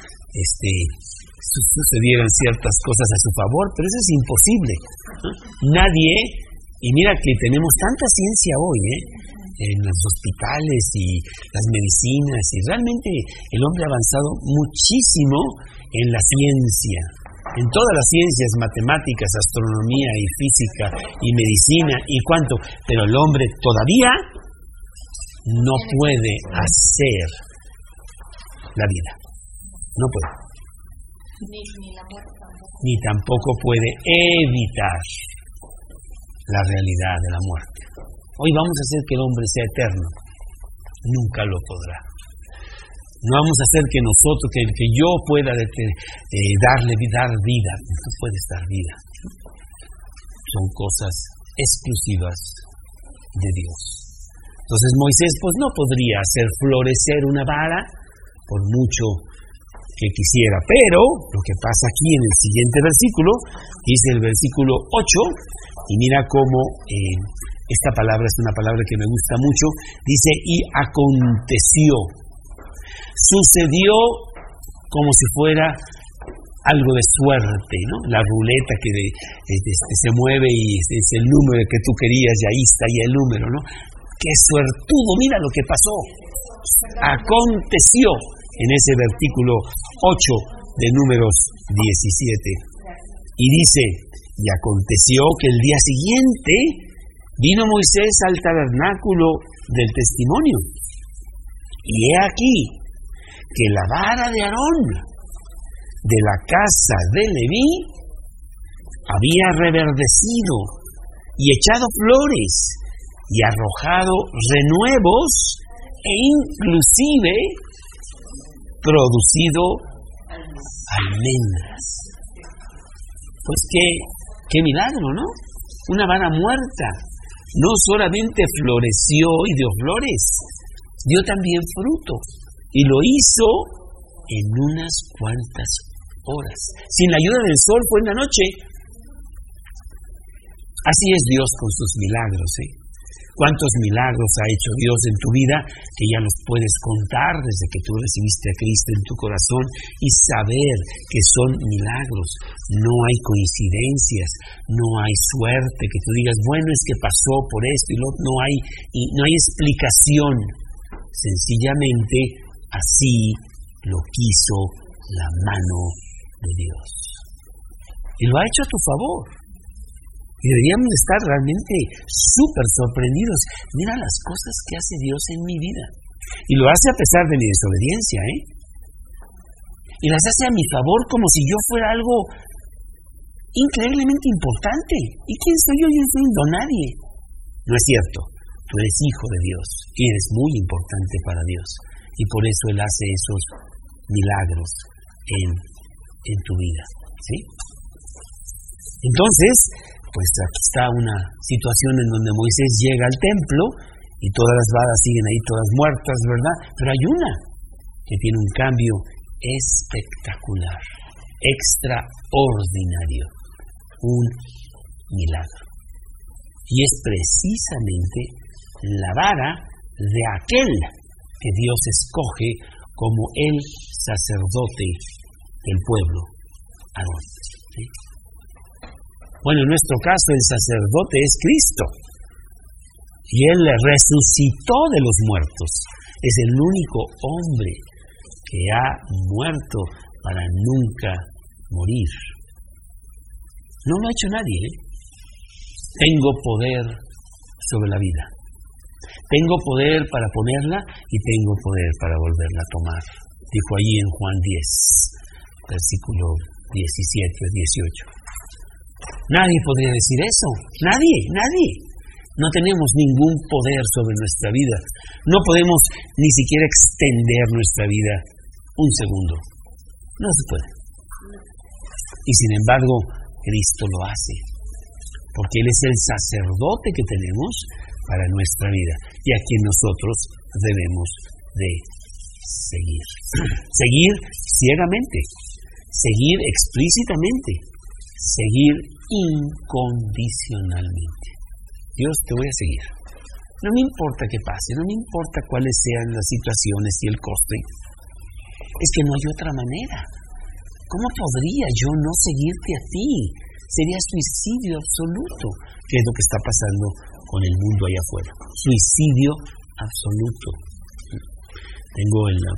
sucedieran ciertas cosas a su favor, pero eso es imposible. Nadie, y mira que tenemos tanta ciencia hoy, en los hospitales y las medicinas, y realmente el hombre ha avanzado muchísimo en la ciencia, en todas las ciencias, matemáticas, astronomía y física y medicina y cuánto, pero el hombre todavía no puede hacer la vida, no puede, ni tampoco puede evitar la realidad de la muerte. Hoy vamos a hacer que el hombre sea eterno, nunca lo podrá. No vamos a hacer que nosotros, que yo pueda dar vida, no puedes dar vida. Son cosas exclusivas de Dios. Entonces Moisés pues no podría hacer florecer una vara por mucho que quisiera, pero lo que pasa aquí en el siguiente versículo, dice el versículo 8, y mira cómo esta palabra es una palabra que me gusta mucho, dice, y aconteció, sucedió como si fuera algo de suerte, ¿no? La ruleta que se mueve y es el número que tú querías y ahí está ya el número, ¿no? ¡Qué suertudo! Mira lo que pasó. Aconteció en ese versículo 8 de Números 17. Y dice, y aconteció que el día siguiente vino Moisés al tabernáculo del testimonio. Y he aquí que la vara de Aarón de la casa de Leví había reverdecido y echado flores y arrojado renuevos e inclusive producido almendras. Pues qué milagro, ¿no? Una vara muerta no solamente floreció y dio flores, dio también fruto, y lo hizo en unas cuantas horas. Sin la ayuda del sol fue en la noche. Así es Dios con sus milagros, ¿Cuántos milagros ha hecho Dios en tu vida que ya los puedes contar desde que tú recibiste a Cristo en tu corazón y saber que son milagros? No hay coincidencias, no hay suerte que tú digas, bueno, es que pasó por esto y lo otro. No hay explicación. Sencillamente así lo quiso la mano de Dios. Y lo ha hecho a tu favor. Y deberíamos estar realmente súper sorprendidos. Mira las cosas que hace Dios en mi vida. Y lo hace a pesar de mi desobediencia, Y las hace a mi favor como si yo fuera algo increíblemente importante. ¿Y quién soy yo? Yo no soy un nadie. No es cierto. Tú eres hijo de Dios y eres muy importante para Dios. Y por eso Él hace esos milagros en tu vida, ¿sí? Entonces, pues aquí está una situación en donde Moisés llega al templo y todas las varas siguen ahí todas muertas, ¿verdad? Pero hay una que tiene un cambio espectacular, extraordinario, un milagro. Y es precisamente la vara de aquel que Dios escoge como el sacerdote del pueblo, Aarón, ¿sí? Bueno, en nuestro caso el sacerdote es Cristo y Él resucitó de los muertos. Es el único hombre que ha muerto para nunca morir. No lo ha hecho nadie, Tengo poder sobre la vida. Tengo poder para ponerla y tengo poder para volverla a tomar. Dijo allí en Juan 10, versículo 17 18. Nadie podría decir eso. Nadie. No tenemos ningún poder sobre nuestra vida. No podemos ni siquiera extender nuestra vida un segundo. No se puede. Y sin embargo, Cristo lo hace. Porque Él es el sacerdote que tenemos para nuestra vida y a quien nosotros debemos de seguir. Seguir ciegamente, seguir explícitamente, seguir incondicionalmente. Dios, te voy a seguir. No me importa qué pase, no me importa cuáles sean las situaciones y el coste. Es que no hay otra manera. ¿Cómo podría yo no seguirte a ti? Sería suicidio absoluto, que es lo que está pasando con el mundo allá afuera. Suicidio absoluto. Tengo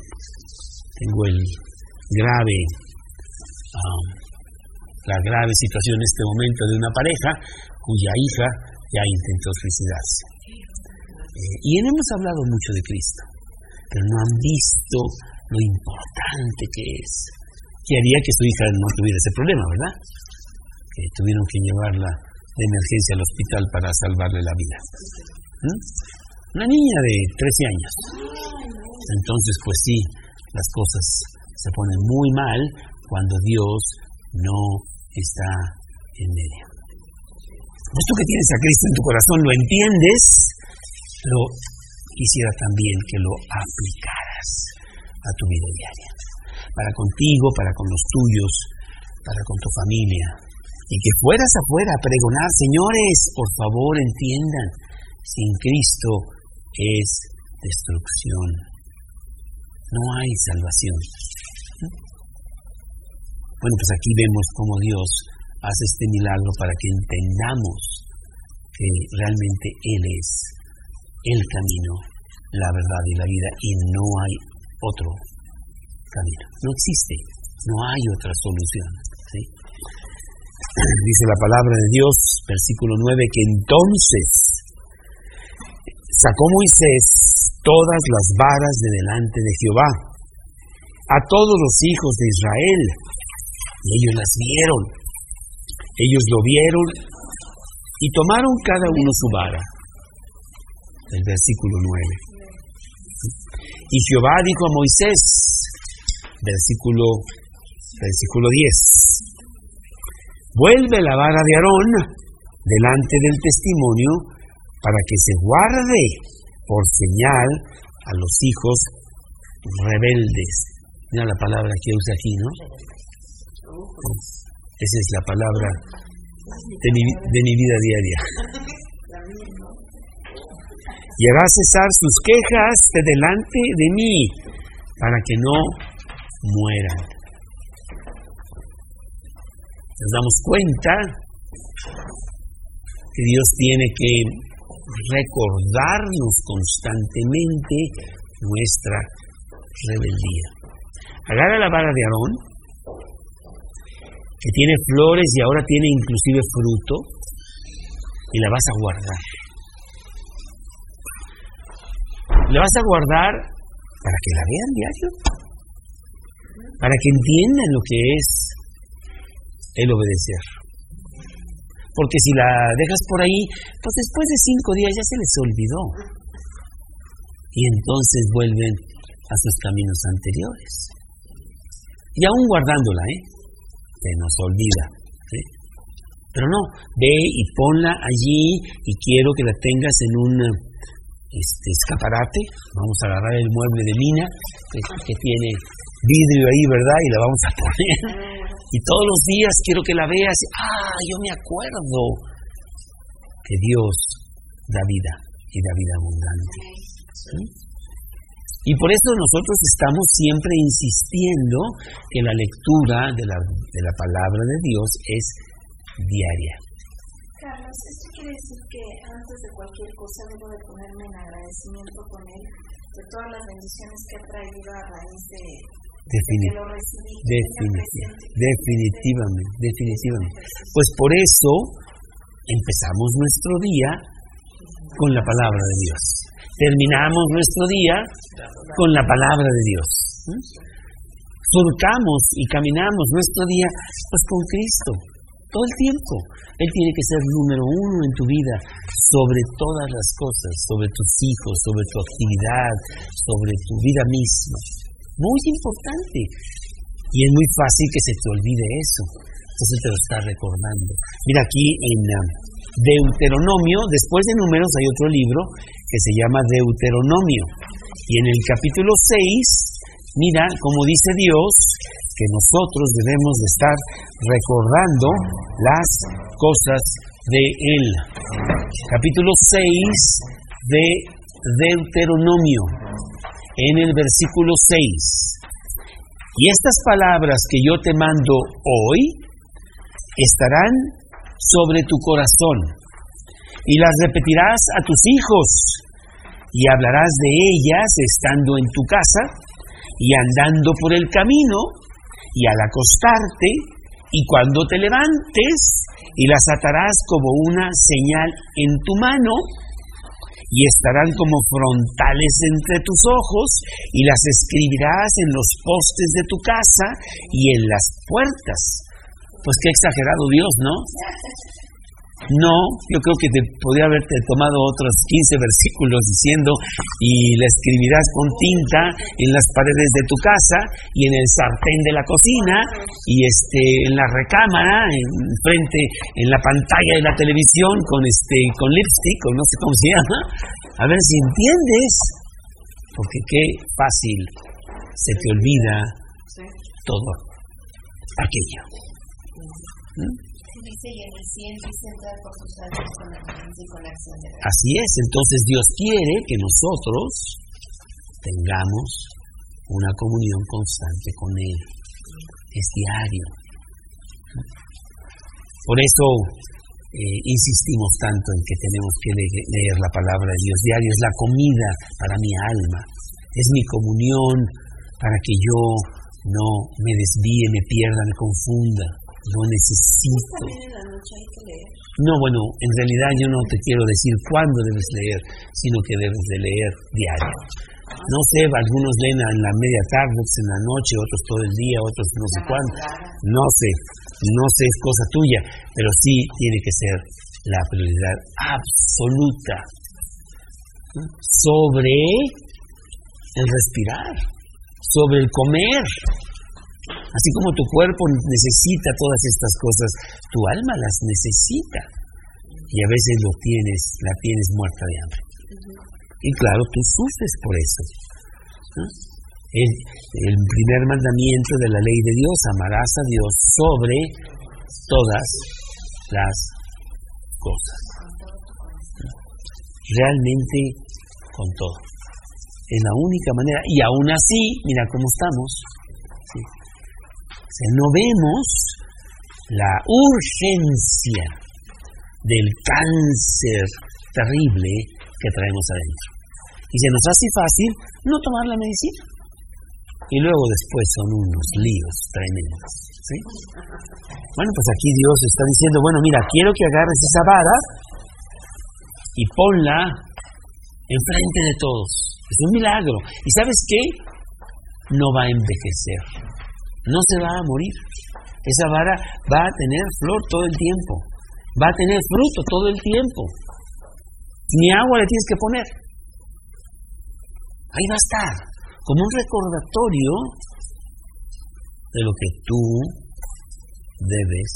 la grave situación en este momento de una pareja cuya hija ya intentó suicidarse. Y hemos hablado mucho de Cristo, pero no han visto lo importante que es. Que haría que su hija no tuviera ese problema, ¿verdad? Que tuvieron que llevarla de emergencia al hospital para salvarle la vida. Una niña de 13 años. Entonces, pues sí, las cosas se ponen muy mal cuando Dios no está en medio. Pues tú que tienes a Cristo en tu corazón, lo entiendes, lo quisiera también que lo aplicaras a tu vida diaria. Para contigo, para con los tuyos, para con tu familia. Y que fueras afuera a pregonar, señores, por favor entiendan, sin Cristo es destrucción. No hay salvación. Bueno, pues aquí vemos cómo Dios hace este milagro para que entendamos que realmente Él es el camino, la verdad y la vida, y no hay otro camino. No existe, no hay otra solución, ¿sí? Dice la palabra de Dios, versículo 9, que entonces sacó Moisés todas las varas de delante de Jehová a todos los hijos de Israel, y ellos las vieron. Ellos lo vieron y tomaron cada uno su vara. El versículo 9. Y Jehová dijo a Moisés, versículo 10, vuelve la vara de Aarón delante del testimonio para que se guarde por señal a los hijos rebeldes. Mira la palabra que usa aquí, ¿no? Esa es la palabra de mi vida diaria. Y hará cesar sus quejas de delante de mí, para que no mueran. Nos damos cuenta que Dios tiene que recordarnos constantemente nuestra rebeldía. Agarra la vara de Aarón, que tiene flores y ahora tiene inclusive fruto, y la vas a guardar. La vas a guardar para que la vean diario, para que entiendan lo que es el obedecer. Porque si la dejas por ahí, pues después de 5 días ya se les olvidó. Y entonces vuelven a sus caminos anteriores. Y aún guardándola, se nos olvida. ¿Sí? Pero no, ve y ponla allí y quiero que la tengas en un escaparate. Vamos a agarrar el mueble de mina que tiene vidrio ahí, ¿verdad? Y la vamos a poner. Y todos los días quiero que la veas. Yo me acuerdo que Dios da vida y da vida abundante. ¿Sí? Y por eso nosotros estamos siempre insistiendo que la lectura de la palabra de Dios es diaria. Carlos, ¿esto quiere decir que antes de cualquier cosa debo de ponerme en agradecimiento con Él de todas las bendiciones que ha traído a raíz de que lo recibí? Definitivamente. Pues por eso empezamos nuestro día con la palabra de Dios. Terminamos nuestro día con la palabra de Dios. Surcamos y caminamos nuestro día pues con Cristo todo el tiempo. Él tiene que ser número 1 en tu vida, sobre todas las cosas, sobre tus hijos, sobre tu actividad, sobre tu vida misma. Muy importante. Y es muy fácil que se te olvide eso. Entonces te lo está recordando. Mira aquí en Deuteronomio, después de Números hay otro libro que se llama Deuteronomio. Y en el capítulo 6, mira cómo dice Dios que nosotros debemos de estar recordando las cosas de Él. Capítulo 6 de Deuteronomio, en el versículo 6. Y estas palabras que yo te mando hoy estarán sobre tu corazón, y las repetirás a tus hijos, y hablarás de ellas estando en tu casa, y andando por el camino, y al acostarte, y cuando te levantes, y las atarás como una señal en tu mano, y estarán como frontales entre tus ojos, y las escribirás en los postes de tu casa y en las puertas. Pues qué exagerado Dios, ¿no? No, yo creo que te podría haberte tomado otros 15 versículos diciendo, y la escribirás con tinta en las paredes de tu casa y en el sartén de la cocina y en la recámara, en la pantalla de la televisión con lipstick o no sé cómo se llama. A ver si entiendes, porque qué fácil se te olvida todo aquello. Dice, y en el 100 dice entrar por sus altos con acción de gracias. Así es, entonces Dios quiere que nosotros tengamos una comunión constante con Él. Es diario. Por eso insistimos tanto en que tenemos que leer la palabra de Dios. Diario es la comida para mi alma. Es mi comunión para que yo no me desvíe, me pierda, me confunda. Lo necesito. No, bueno, en realidad yo no te quiero decir cuándo debes leer, sino que debes de leer diario. No sé, algunos leen en la media tarde, otros en la noche, otros todo el día, otros no sé cuándo. No sé, es cosa tuya, pero sí tiene que ser la prioridad absoluta sobre el respirar, sobre el comer. Así como tu cuerpo necesita todas estas cosas, tu alma las necesita. Y a veces la tienes muerta de hambre. Y claro, tú sufres por eso, ¿no? El primer mandamiento de la ley de Dios: amarás a Dios sobre todas las cosas. Realmente con todo. Es la única manera. Y aún así, mira cómo estamos. ¿Sí? O sea, no vemos la urgencia del cáncer terrible que traemos adentro. Y se nos hace fácil no tomar la medicina. Y luego después son unos líos tremendos, ¿sí? Bueno, pues aquí Dios está diciendo, bueno, mira, quiero que agarres esa vara y ponla enfrente de todos. Es un milagro. ¿Y sabes qué? No va a envejecer. No se va a morir. Esa vara va a tener flor todo el tiempo. Va a tener fruto todo el tiempo. Ni agua le tienes que poner. Ahí va a estar, como un recordatorio de lo que tú debes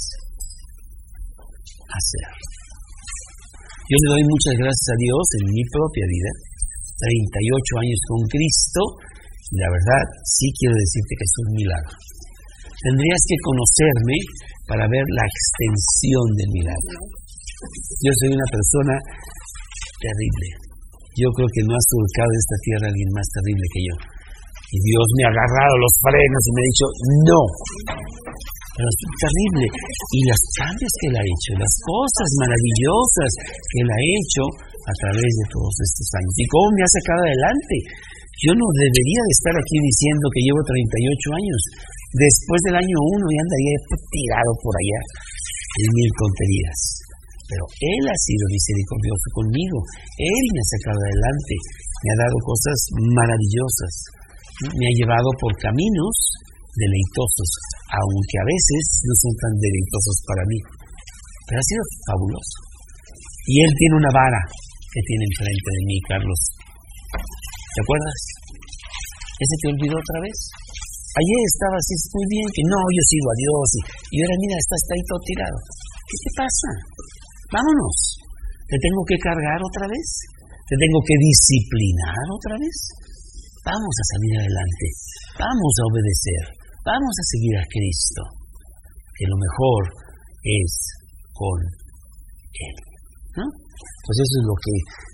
hacer. Yo le doy muchas gracias a Dios en mi propia vida, 38 años con Cristo, y la verdad sí quiero decirte que es un milagro. Tendrías que conocerme para ver la extensión del milagro. Yo soy una persona terrible. Yo creo que no ha surcado esta tierra alguien más terrible que yo. Y Dios me ha agarrado los frenos y me ha dicho, no. Pero es terrible. Y los cambios que Él ha hecho, las cosas maravillosas que Él ha hecho a través de todos estos años. Y cómo me ha sacado adelante. Yo no debería de estar aquí diciendo que llevo 38 años. Después del año 1 ya andaría tirado por allá en mil tonterías. Pero Él ha sido misericordioso conmigo. Él me ha sacado adelante. Me ha dado cosas maravillosas. Me ha llevado por caminos deleitosos, aunque a veces no son tan deleitosos para mí. Pero ha sido fabuloso. Y Él tiene una vara que tiene enfrente de mí, Carlos. ¿Te acuerdas? ¿Ese te olvidó otra vez? Ayer estabas así muy bien, que no, yo sigo a Dios. Y ahora mira, estás ahí todo tirado. ¿Qué te pasa? Vámonos. ¿Te tengo que cargar otra vez? ¿Te tengo que disciplinar otra vez? Vamos a salir adelante. Vamos a obedecer. Vamos a seguir a Cristo. Que lo mejor es con Él, ¿no? Pues eso es lo que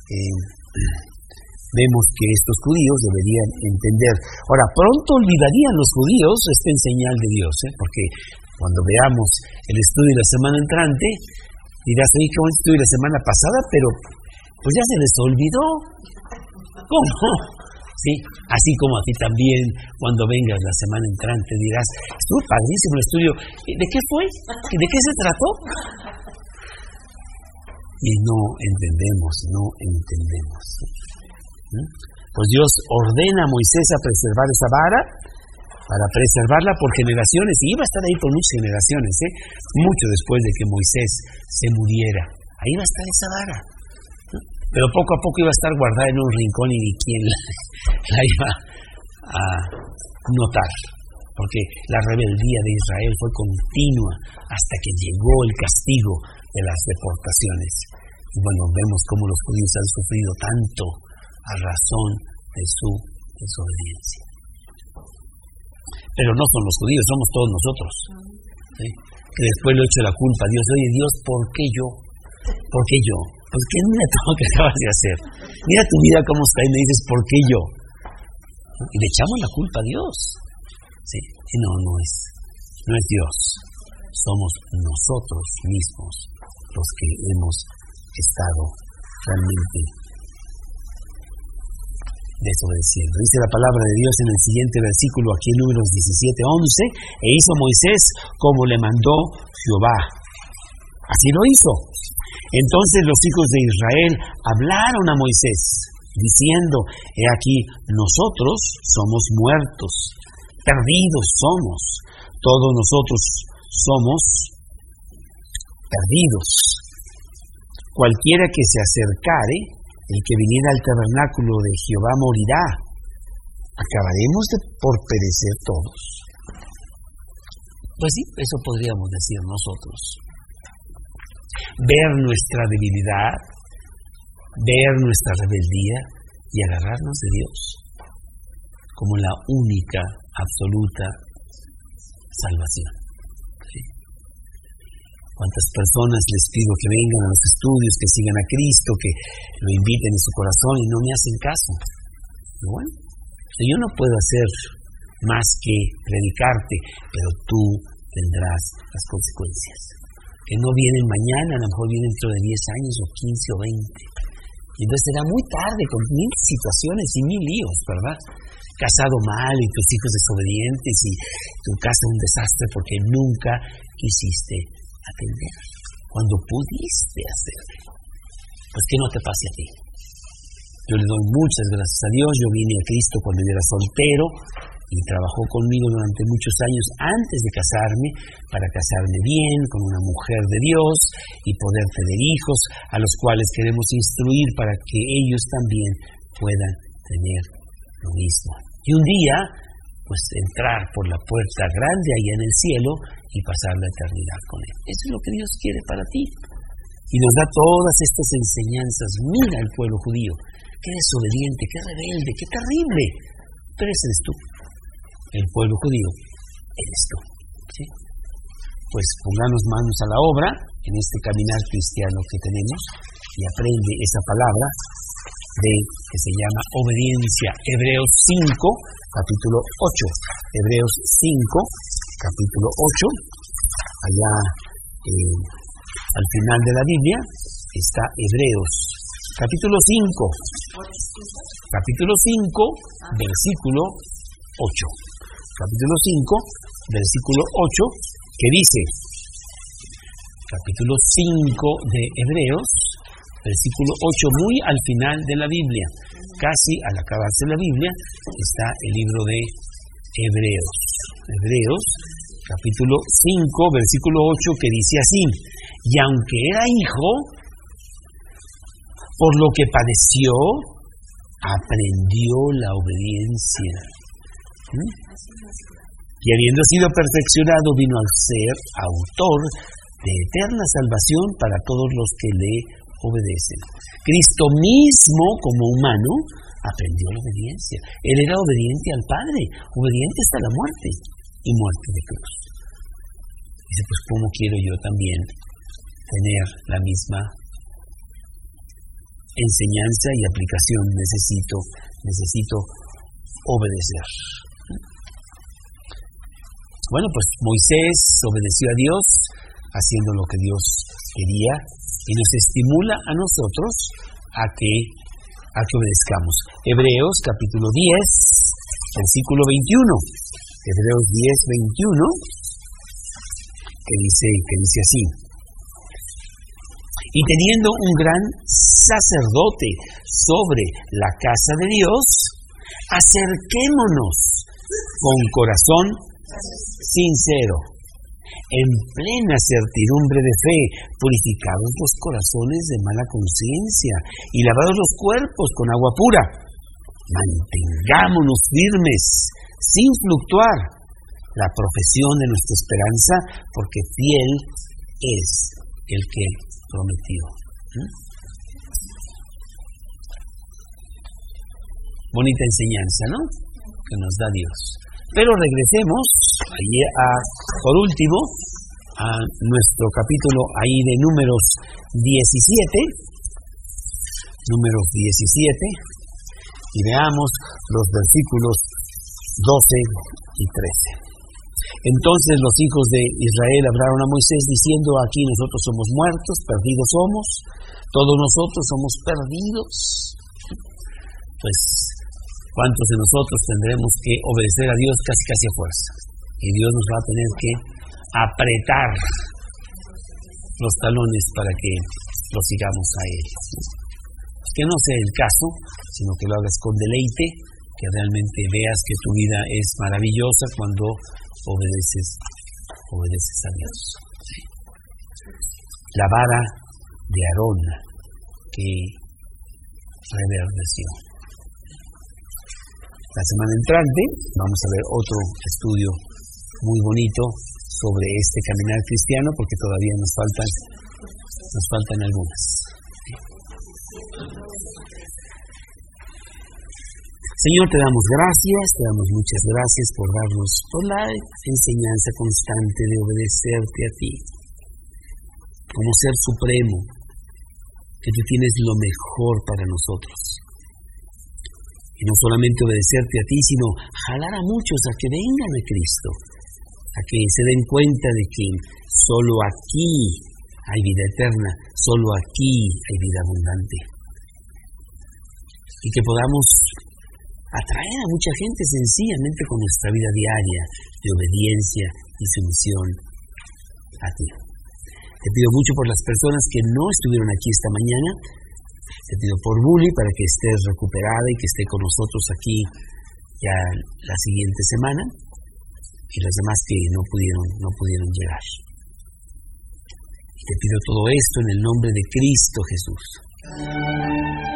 vemos que estos judíos deberían entender. Ahora, pronto olvidarían los judíos esta señal de Dios, porque cuando veamos el estudio de la semana entrante, dirás, oye, qué buen estudio la semana pasada, pero pues ya se les olvidó. ¿Cómo? Sí, así como a ti también, cuando vengas la semana entrante dirás, estuvo padrísimo el estudio. ¿De qué fue? ¿De qué se trató? Y no entendemos. Pues Dios ordena a Moisés a preservar esa vara, para preservarla por generaciones, y iba a estar ahí por muchas generaciones, mucho después de que Moisés se muriera. Ahí va a estar esa vara. Pero poco a poco iba a estar guardada en un rincón y ni quien la iba a notar. Porque la rebeldía de Israel fue continua hasta que llegó el castigo de las deportaciones. Y bueno, vemos cómo los judíos han sufrido tanto a razón de su desobediencia. Pero no son los judíos, somos todos nosotros, ¿sí? Que después le echo la culpa a Dios. Oye, Dios, ¿por qué yo? ¿Por qué yo? Pues ¿qué neto que acabas de hacer? Mira tu vida cómo está y me dices, ¿por qué yo? Y le echamos la culpa a Dios. Sí, y no es Dios. Somos nosotros mismos los que hemos estado realmente desobedeciendo. Dice la palabra de Dios en el siguiente versículo, aquí en Números 17:11, e hizo Moisés como le mandó Jehová. Así lo hizo. Entonces los hijos de Israel hablaron a Moisés, diciendo, he aquí, nosotros somos muertos, perdidos somos, todos nosotros somos perdidos. Cualquiera que se acercare, el que viniera al tabernáculo de Jehová morirá. ¿Acabaremos por perecer todos? Pues sí, eso podríamos decir nosotros. Ver nuestra debilidad, ver nuestra rebeldía y agarrarnos de Dios como la única, absoluta salvación. ¿Sí? ¿Cuántas personas les pido que vengan a los estudios, que sigan a Cristo, que lo inviten en su corazón y no me hacen caso? Pero bueno, yo no puedo hacer más que predicarte, pero tú tendrás las consecuencias. Que no vienen mañana, a lo mejor vienen dentro de 10 años o 15 o 20. Y entonces será muy tarde con mil situaciones y mil líos, ¿verdad? Casado mal y tus hijos desobedientes y tu casa un desastre porque nunca quisiste atender. Cuando pudiste hacerlo, pues que no te pase a ti. Yo le doy muchas gracias a Dios. Yo vine a Cristo cuando yo era soltero y trabajó conmigo durante muchos años antes de casarme, para casarme bien con una mujer de Dios y poder tener hijos a los cuales queremos instruir para que ellos también puedan tener lo mismo. Y un día, pues entrar por la puerta grande allá en el cielo y pasar la eternidad con Él. Eso es lo que Dios quiere para ti. Y nos da todas estas enseñanzas. Mira al pueblo judío, qué desobediente, qué rebelde, qué terrible. Pero ese eres tú. El pueblo judío eres tú. ¿Sí? Pues pongamos manos a la obra en este caminar cristiano que tenemos y aprende esa palabra que se llama obediencia. Hebreos 5, capítulo 8. Hebreos 5, capítulo 8. Allá al final de la Biblia está Hebreos, capítulo 5. Capítulo 5, versículo 8. Capítulo 5, versículo 8, que dice, capítulo 5 de Hebreos, versículo 8, muy al final de la Biblia, casi al acabarse la Biblia, está el libro de Hebreos. Hebreos, capítulo 5, versículo 8, que dice así, y aunque era hijo, por lo que padeció, aprendió la obediencia. Y habiendo sido perfeccionado, vino a ser autor de eterna salvación para todos los que le obedecen. Cristo mismo, como humano, aprendió la obediencia. Él era obediente al Padre, obediente hasta la muerte, y muerte de cruz. Dice, pues ¿cómo quiero yo también tener la misma enseñanza y aplicación? Necesito obedecer. Bueno, pues Moisés obedeció a Dios, haciendo lo que Dios quería, y nos estimula a nosotros a que obedezcamos. Hebreos capítulo 10, versículo 21. Hebreos 10, 21, que dice así. Y teniendo un gran sacerdote sobre la casa de Dios, acerquémonos con corazón sincero, en plena certidumbre de fe, purificados los corazones de mala conciencia y lavados los cuerpos con agua pura. Mantengámonos firmes, sin fluctuar, la profesión de nuestra esperanza, porque fiel es el que prometió. Bonita enseñanza, ¿no?, que nos da Dios. Pero regresemos por último a nuestro capítulo ahí de Números 17, y veamos los versículos 12 y 13. Entonces los hijos de Israel hablaron a Moisés diciendo, aquí nosotros somos muertos, perdidos somos, todos nosotros somos perdidos. Pues ¿cuántos de nosotros tendremos que obedecer a Dios casi a fuerza? Y Dios nos va a tener que apretar los talones para que lo sigamos a Él. Que no sea el caso, sino que lo hagas con deleite, que realmente veas que tu vida es maravillosa cuando obedeces a Dios. La vara de Aarón que reverdeció. La semana entrante vamos a ver otro estudio muy bonito sobre este caminar cristiano, porque todavía nos faltan algunas. Señor, te damos muchas gracias por darnos toda la enseñanza constante de obedecerte a ti, como Ser Supremo, que tú tienes lo mejor para nosotros. Y no solamente obedecerte a ti, sino jalar a muchos a que vengan a Cristo, a que se den cuenta de que solo aquí hay vida eterna, solo aquí hay vida abundante. Y que podamos atraer a mucha gente sencillamente con nuestra vida diaria de obediencia y sumisión a ti. Te pido mucho por las personas que no estuvieron aquí esta mañana. Te pido por Bully para que estés recuperada y que esté con nosotros aquí ya la siguiente semana, y los demás que no pudieron llegar. Y te pido todo esto en el nombre de Cristo Jesús.